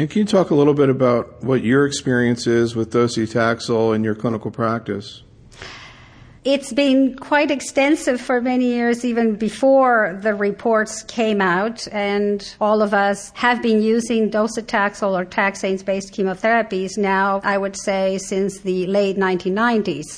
And can you talk a little bit about what your experience is with docetaxel in your clinical practice? It's been quite extensive for many years, even before the reports came out, and all of us have been using docetaxel or taxanes-based chemotherapies now, I would say, since the late 1990s.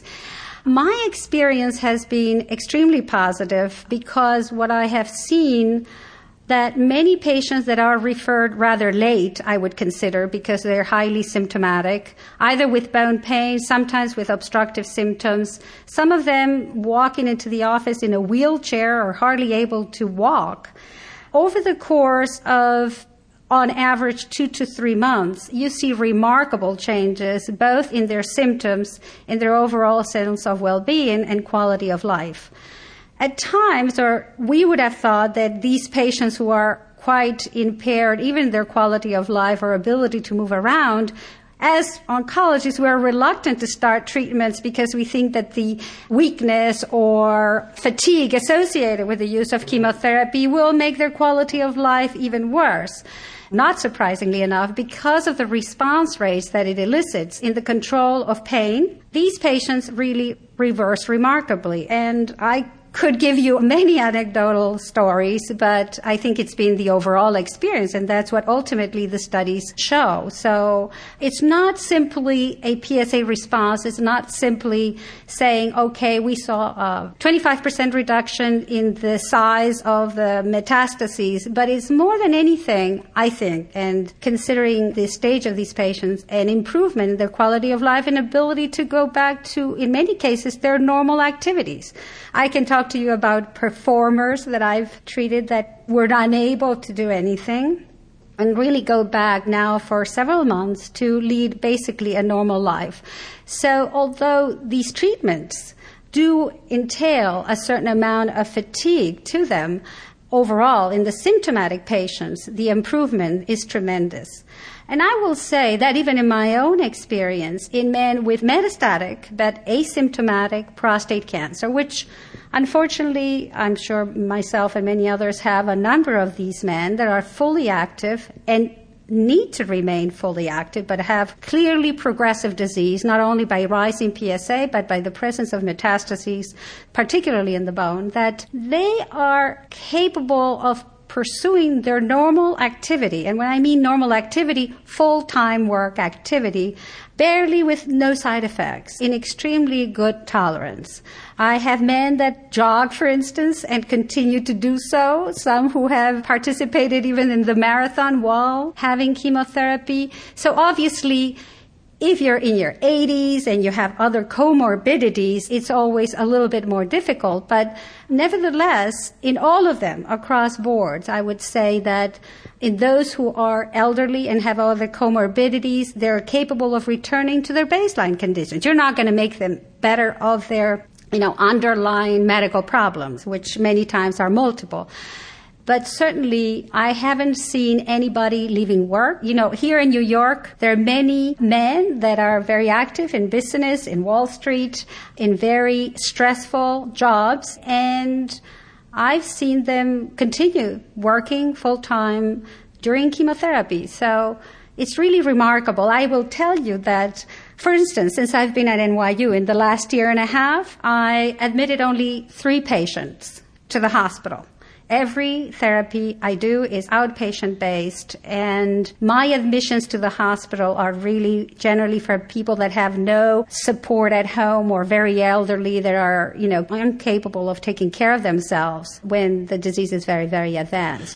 My experience has been extremely positive because what I have seen that many patients that are referred rather late, I would consider, because they're highly symptomatic, either with bone pain, sometimes with obstructive symptoms, some of them walking into the office in a wheelchair or hardly able to walk. Over the course of, on average, 2 to 3 months, you see remarkable changes, both in their symptoms, in their overall sense of well-being and quality of life. At times, or we would have thought that these patients who are quite impaired, even their quality of life or ability to move around, as oncologists, we're reluctant to start treatments because we think that the weakness or fatigue associated with the use of chemotherapy will make their quality of life even worse. Not surprisingly enough, because of the response rates that it elicits in the control of pain, these patients really reverse remarkably. And I could give you many anecdotal stories, but I think it's been the overall experience, and that's what ultimately the studies show. So it's not simply a PSA response. It's not simply saying, okay, we saw a 25% reduction in the size of the metastases, but it's more than anything, I think, and considering the stage of these patients, an improvement in their quality of life and ability to go back to, in many cases, their normal activities. I can talk to you about performers that I've treated that were unable to do anything and really go back now for several months to lead basically a normal life. So although these treatments do entail a certain amount of fatigue to them, overall in the symptomatic patients, the improvement is tremendous. And I will say that even in my own experience, in men with metastatic but asymptomatic prostate cancer, which unfortunately I'm sure myself and many others have a number of these men that are fully active and need to remain fully active but have clearly progressive disease, not only by rising PSA but by the presence of metastases, particularly in the bone, that they are capable of pursuing their normal activity. And when I mean normal activity, full-time work activity, barely with no side effects, in extremely good tolerance. I have men that jog, for instance, and continue to do so, some who have participated even in the marathon while having chemotherapy. So obviously, if you're in your 80s and you have other comorbidities, it's always a little bit more difficult. But nevertheless, in all of them, across boards, I would say that in those who are elderly and have other comorbidities, they're capable of returning to their baseline conditions. You're not going to make them better of their, underlying medical problems, which many times are multiple. But certainly, I haven't seen anybody leaving work. Here in New York, there are many men that are very active in business, in Wall Street, in very stressful jobs, and I've seen them continue working full-time during chemotherapy. So it's really remarkable. I will tell you that, for instance, since I've been at NYU in the last year and a half, I admitted only 3 patients to the hospital. Every therapy I do is outpatient-based, and my admissions to the hospital are really generally for people that have no support at home or very elderly that are, incapable of taking care of themselves when the disease is very, very advanced.